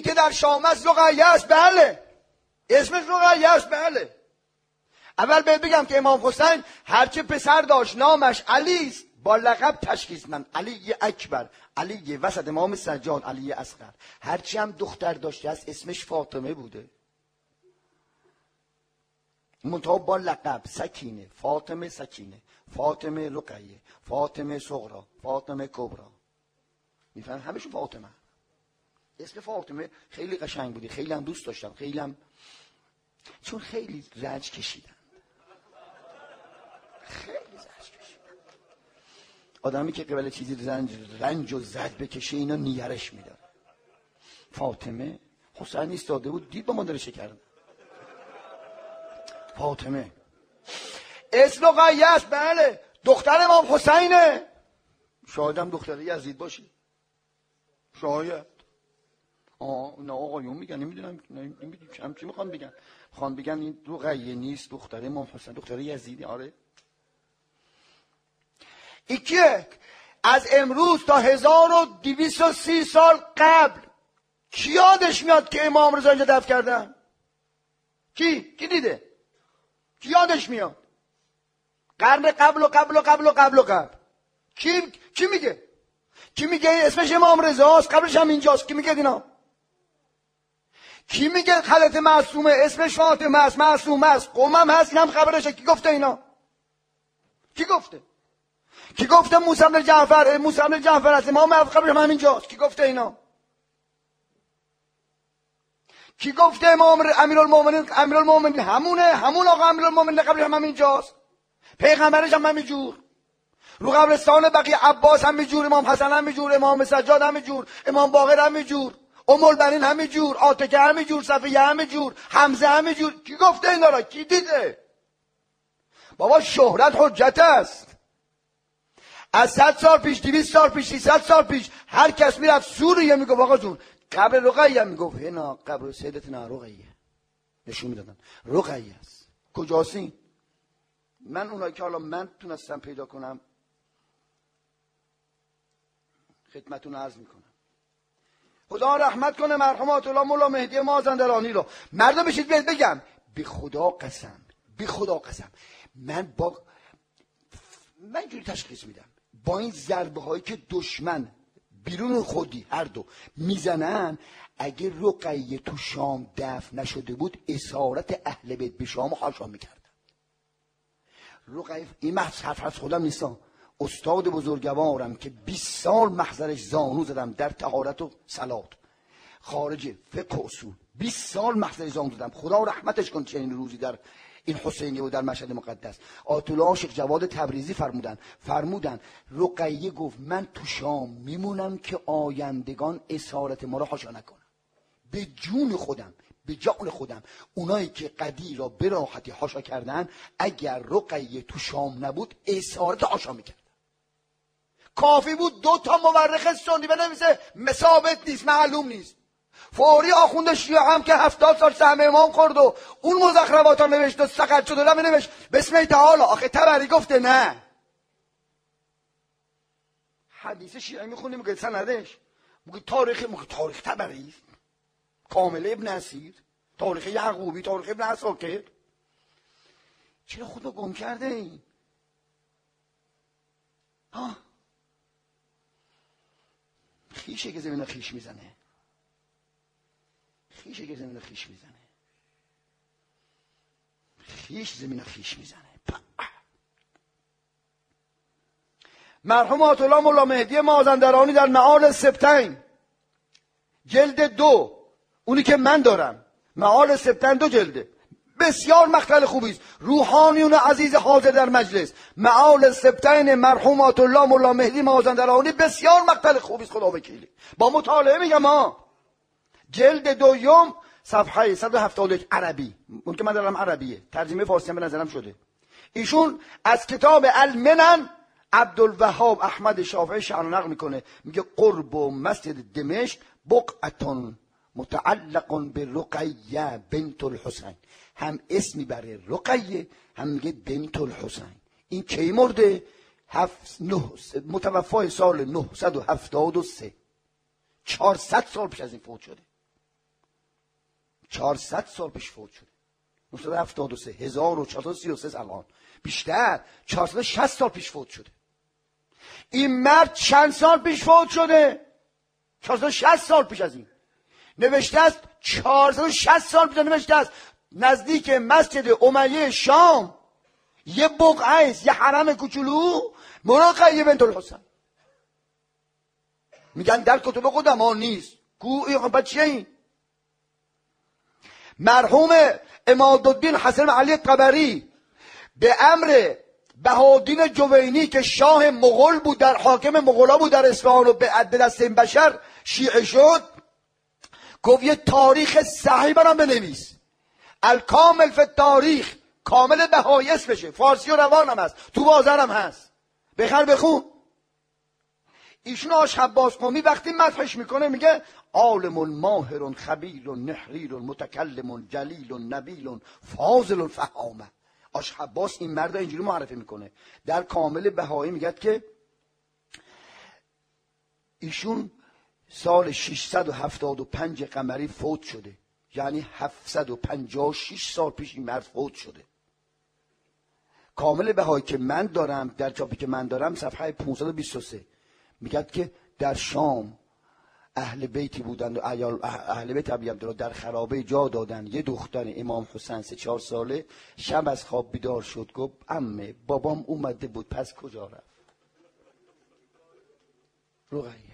که در شام است رقیه است. بله اسمش رقیه است. بله اول بگم که امام حسین هرچه پسر داشت نامش علی است، با لقب تشخیص من علی اکبر، علی وسط، امام سجاد علی اصغر. هرچی هم دختر داشته است اسمش فاطمه بوده، منتها با لقب سکینه، فاطمه سکینه، فاطمه رقیه، فاطمه صغرا، فاطمه کبرا. میفهمن همشون فاطمه. اسم فاطمه خیلی قشنگ بودی، خیلی هم دوست داشتم، خیلی هم چون خیلی رنج کشیدن، خیلی رنج کشیدن. آدمی که قبل چیزی رنج و زد بکشه اینا نیرش میداره. فاطمه حسین ایستاده بود دید با مادرش کردن. فاطمه اسم رقیه است. بله دختر امام حسینه. شاید هم دختر یزید باشی، شاید. نه آقایون میگن، نمیدونم هم چی میخوان بگن. میخوان بگن این رقیه نیست، دختر امام حسین، دختر یزیدی. آره ایکیه از امروز تا 1230 سال قبل کی یادش میاد که امام رضا اینجا دفن کردن؟ کی دیده؟ کی یادش میاد؟ قرن قبل و قبل و قبل و قبل و قبل. کی میگه؟ کی میگه اسمش امام رضاست، قبرش هم اینجاست؟ کی میگه اینا؟ کی میگه خلت معصومه، اسمش فاطمه است، معصومه است، قومم هست، اینم قبرشه؟ کی گفته اینا؟ کی گفته موسی بن جعفر است، امام قبرش هم اینجاست؟ کی گفته اینا؟ کی گفته امام امیرالمومنین همون آقا امیرالمومنین قبرش هم اینجاست؟ پیغمبرش هم همینجور. رو قبرستان بقیه عباس همینجور، امام حسن همینجور، امام سجاد همینجور، امام باقر همینجور، ام البنین همینجور، عاتکه همینجور، صفیه همینجور، حمزه همینجور. کی گفته اینا را؟ کی دیده؟ بابا شهرت حجت است. از 100 سال پیش، 200 سال پیش، 300 سال پیش هر کس میرفت سوریه میگفت آقا جون قبر رقیه، میگفت هنا قبر سیدتنا رقیه، نشون میدادن رقیه است. کجاست این؟ من اونایی که حالا من تونستم پیدا کنم خدمتون عرض میکنم. خدا رحمت کنه مرحوم آیت الله مولا مهدی مازندرانی رو. مردم بشید بگم به خدا قسم من اینجوری تشخیص میدم با این ضربه هایی که دشمن بیرون خودی هر دو میزنن، اگه رقیه تو شام دفن نشده بود اسارت اهل بیت به شام حاشا میکردن. رقیه این حرف از خودم نیستم، استاد بزرگوارم که 20 سال محضرش زانو زدم در طهارت و صلات، خارج فقه و اصول 20 سال محضرش زانو زدم. خدا رحمتش کن چنین روزی در این حسینیه و در مشهد مقدس. آیت الله شیخ جواد تبریزی فرمودن رقیه گفت من تو شام میمونم که آیندگان اسارت ما را حاشا نکنن. به جون خودم اونایی که قدیر را به راحتی حاشا کردن، اگر رقیه تو شام نبود اسارت حاشا میکردن. کافی بود 2 تا مورخ سنی بنویسه ثابت نیست، معلوم نیست. فوری آخوند شیعه هم که 70 سال سهم امام خورد و اون مزخرفات ها نوشت و سقط شد و نوشت بسم تعالی. آخه تبری گفته نه. حدیث شیعه میخونی میگه سندش، میگه تاریخ تبری، کامل ابن اسیر، تاریخ یعقوبی، تاریخ ابن عساکر. چرا خود رو گم کرده این؟ خیشه که زمین خیش میزنه. خیش زمین خیش میزنه. مرحوم آیت الله مولا مهدی مازندرانی در معال سبتین جلد 2، اونی که من دارم، معال سبتین 2 جلده، بسیار مقتل خوبی است. روحانیون عزیز حاضر در مجلس، معال سبتین مرحوم آیت الله مولا مهدی مازندرانی بسیار مقتل خوبی است. خدا وکیلی با مطالعه میگم جلد 2 صفحه 171 عربی، اون که من دارم عربیه، ترجمه فارسی هم به نظرم شده. ایشون از کتاب المنن عبدالوهاب احمد شافعی شعر نقل میکنه، میگه قرب و مسجد دمشق بقعتون متعلق به رقیه بنت الحسین. هم اسمی برای رقیه، هم میگه بنت الحسین. این کی مرده؟ متوفای سال 973، 400 سال پیش از این فوت شده. 400 سال پیش فوت شده. 973 1433 الان بیشتر 460 سال پیش فوت شده. این مرد چند سال پیش فوت شده؟ 460 سال پیش از این نوشته است. 460 سال پیش نوشته است نزدیک مسجد امیه شام یه بقعه است، یه حرم کوچولو مراقعه بنت الحسن. میگن در کتب قدما نیست. بعد چیه این؟ مرحوم عمادالدین حسن علی طبری به امر بهاءالدین جوینی که شاه مغول بود، در حاکم مغولا بود در اصفهان و به دست این بشر شیعه شد، گفت یه تاریخ صحیح برام بنویس. الکامل فی تاریخ، کامل بهایی اسمشه، فارسی و روان هم هست، تو بازار هم هست، بخر بخون. ایشون آش عباس قمی وقتی مدحش میکنه میگه عالم ماهر خبیر نحریر متکلم جلیل نبیل فاضل فهامه. آش عباس این مرد اینجوری معرفی میکنه. در کامل بهایی میگه که ایشون سال 675 قمری فوت شده، یعنی 756 سال پیش این مرد فوت شده. کامل بهایی که من دارم، در چاپی که من دارم صفحه 523 میگه که در شام اهل بیتی بودند و اهل بیت ابی عبدالله در خرابه جا دادن. یه دختر امام حسین 3-4 ساله شب از خواب بیدار شد، گفت عمه بابام اومده بود، پس کجا رفت؟ رقیه